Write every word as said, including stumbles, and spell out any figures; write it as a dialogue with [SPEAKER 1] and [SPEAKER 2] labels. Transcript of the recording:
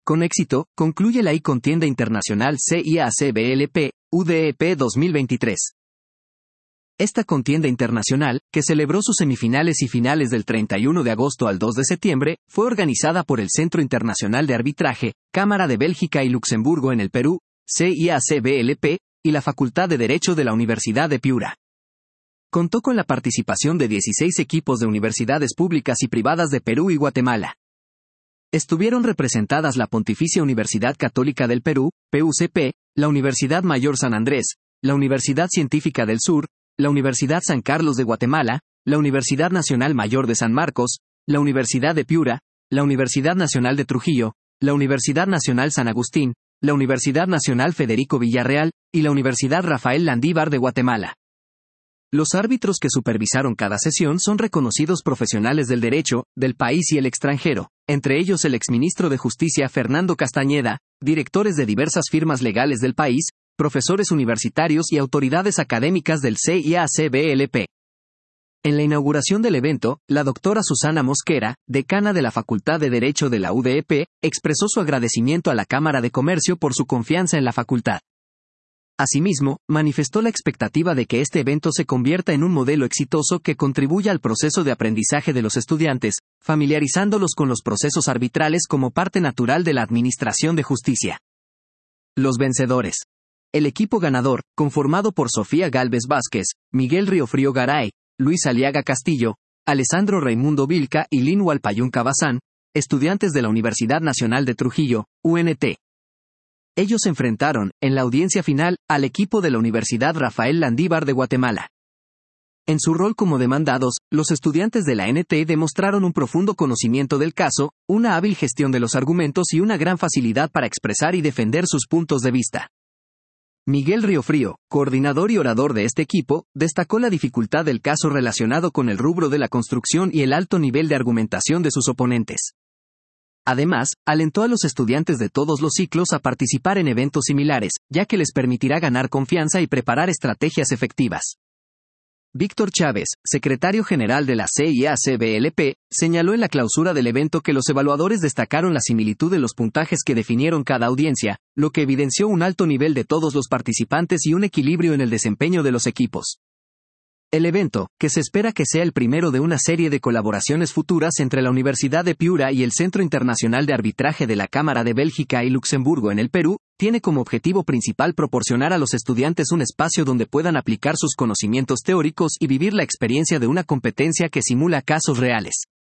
[SPEAKER 1] Con éxito, concluye la I Contienda Internacional C I A C B L P, U D E P dos mil veintitrés. Esta contienda internacional, que celebró sus semifinales y finales del treinta y uno de agosto al dos de septiembre, fue organizada por el Centro Internacional de Arbitraje, Cámara de Bélgica y Luxemburgo en el Perú, C I A C B L P, y la Facultad de Derecho de la Universidad de Piura. Contó con la participación de dieciséis equipos de universidades públicas y privadas de Perú y Guatemala. Estuvieron representadas la Pontificia Universidad Católica del Perú, P U C P, la Universidad Mayor San Andrés, la Universidad Científica del Sur, la Universidad San Carlos de Guatemala, la Universidad Nacional Mayor de San Marcos, la Universidad de Piura, la Universidad Nacional de Trujillo, la Universidad Nacional San Agustín, la Universidad Nacional Federico Villarreal, y la Universidad Rafael Landívar de Guatemala. Los árbitros que supervisaron cada sesión son reconocidos profesionales del derecho, del país y el extranjero, entre ellos el exministro de Justicia Fernando Castañeda, directores de diversas firmas legales del país, profesores universitarios y autoridades académicas del C I A C B L P. En la inauguración del evento, la doctora Susana Mosquera, decana de la Facultad de Derecho de la U D E P, expresó su agradecimiento a la Cámara de Comercio por su confianza en la facultad. Asimismo, manifestó la expectativa de que este evento se convierta en un modelo exitoso que contribuya al proceso de aprendizaje de los estudiantes, familiarizándolos con los procesos arbitrales como parte natural de la administración de justicia. Los vencedores. El equipo ganador, conformado por Sofía Gálvez Vázquez, Miguel Riofrío Garay, Luis Aliaga Castillo, Alessandro Raimundo Vilca y Lin Hualpayún Cabazán, estudiantes de la Universidad Nacional de Trujillo, U N T. Ellos enfrentaron, en la audiencia final, al equipo de la Universidad Rafael Landívar de Guatemala. En su rol como demandados, los estudiantes de la N T demostraron un profundo conocimiento del caso, una hábil gestión de los argumentos y una gran facilidad para expresar y defender sus puntos de vista. Miguel Riofrío, coordinador y orador de este equipo, destacó la dificultad del caso relacionado con el rubro de la construcción y el alto nivel de argumentación de sus oponentes. Además, alentó a los estudiantes de todos los ciclos a participar en eventos similares, ya que les permitirá ganar confianza y preparar estrategias efectivas. Víctor Chávez, secretario general de la C I A C B L P, señaló en la clausura del evento que los evaluadores destacaron la similitud de los puntajes que definieron cada audiencia, lo que evidenció un alto nivel de todos los participantes y un equilibrio en el desempeño de los equipos. El evento, que se espera que sea el primero de una serie de colaboraciones futuras entre la Universidad de Piura y el Centro Internacional de Arbitraje de la Cámara de Bélgica y Luxemburgo en el Perú, tiene como objetivo principal proporcionar a los estudiantes un espacio donde puedan aplicar sus conocimientos teóricos y vivir la experiencia de una competencia que simula casos reales.